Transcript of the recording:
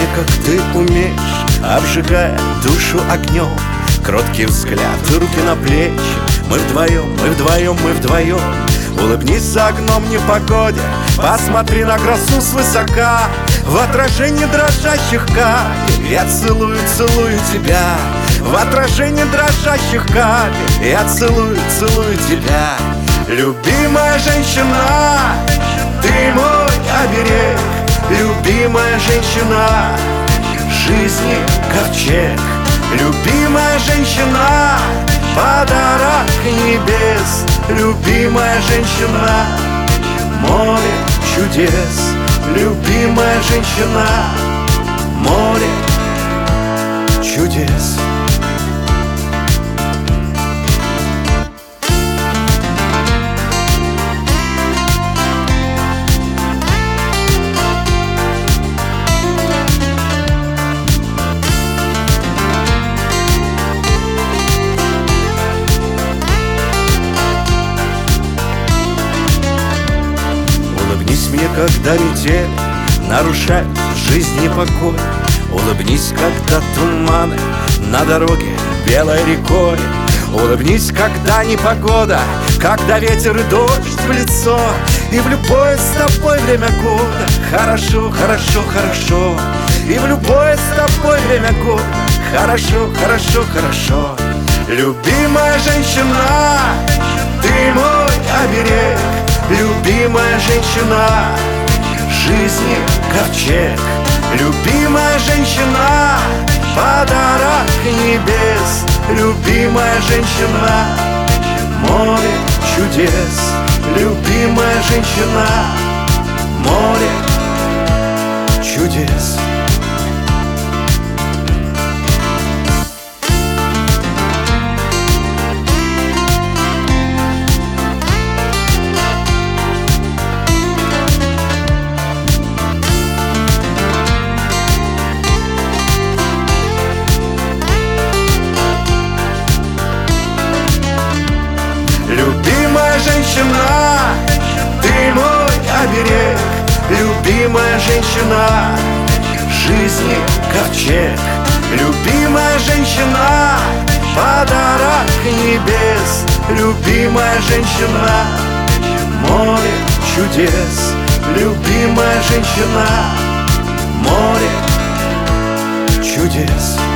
мне, как ты умеешь, обжигая душу огнем. Кроткий взгляд, руки на плечи. Мы вдвоем, мы вдвоем, мы вдвоем. Улыбнись за окном непогоде, посмотри на красу свысока. В отражении дрожащих капель я целую, целую тебя. В отражении дрожащих капель я целую, целую тебя. Любимая женщина, ты мой оберег. Любимая женщина, жизни ковчег. Любимая женщина, подарок небес. Любимая женщина, море чудес. Любимая женщина, море чудес. Улыбнись мне, когда метель нарушает жизнь и покой. Улыбнись, когда туманы на дороге белой рекой. Улыбнись, когда непогода, когда ветер и дождь в лицо. И в любое с тобой время года хорошо, хорошо, хорошо. И в любое с тобой время года хорошо, хорошо, хорошо. Любимая женщина, ты мой оберег. Любимая женщина, жизни ковчег. Любимая женщина, подарок небес. Любимая женщина, море чудес. Любимая женщина, море чудес. Любимая женщина, ты мой оберег. Любимая женщина, жизни ковчег. Любимая женщина, подарок небес. Любимая женщина, море чудес. Любимая женщина, море чудес.